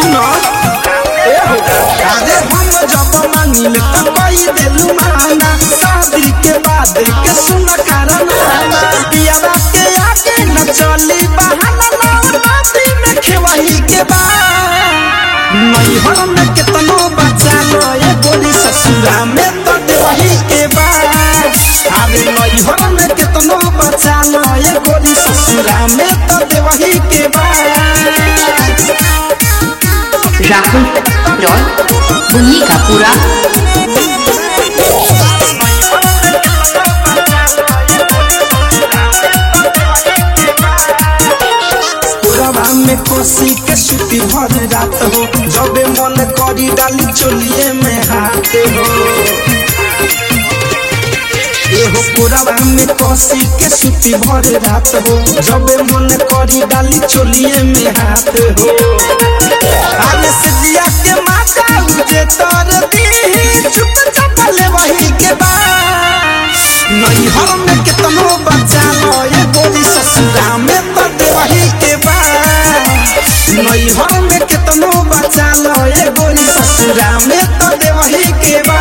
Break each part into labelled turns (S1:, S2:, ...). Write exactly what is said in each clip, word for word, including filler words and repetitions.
S1: सुनो ए हो अरे हम जब मांगिले त कई देलु माना शादी के बाद के सुन कारण पियावा के आगे न चली बहाना ना बाती में खेवही के बा नहीं हम में कितनो बचा लो ये बोली ससुरा में तो देवही के बा अरे नहीं हम में कितनो बचा लो ये बोली ससुरा में तो देवही के बा
S2: राहुल रॉय बुन्नी का पूरा
S1: में कोसी के सुती भर रात हो जब मन करी डाली चोलिए में हाथ हो एहो पुरवा में कोसी के सुती भर रात हो जब मन करी डाली चोलिए में हाथ हो आले से जिया के माता उजे तर दी चुप चाप ले वही के बा नहीं हम में कितनो बचा लो ये बोली ससुरा में तो देवही के बा नहीं हम में कितनो बचा लो ये बोली ससुरा में तो देवही के बा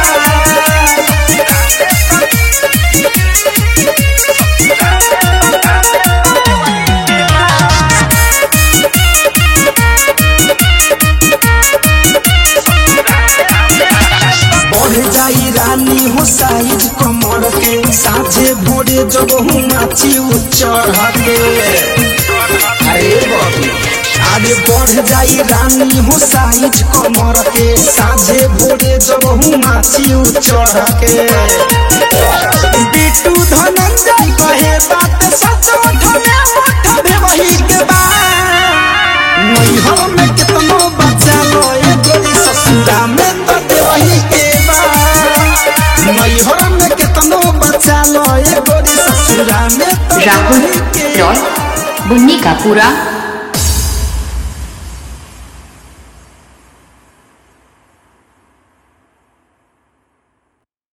S1: बढ़ जाई रानी हो साइज कमर के साझे भोरे जब हूँ नाची चढ़ के अरे बाबू आगे बढ़ जाई रानी हो साइज कमर के साझे भोरे जब हूँ नाची चढ़ के बिट्टू धनंजय कहे बात सच उठने उठबे वही के बा नहीं हम में कितनो बचा लो ये गोरी ससुरा में तो देवही के बा नहीं हम में कितनो बचा लो ये गोरी ससुरा में तो
S2: राहुल रॉय बुन्नी का पूरा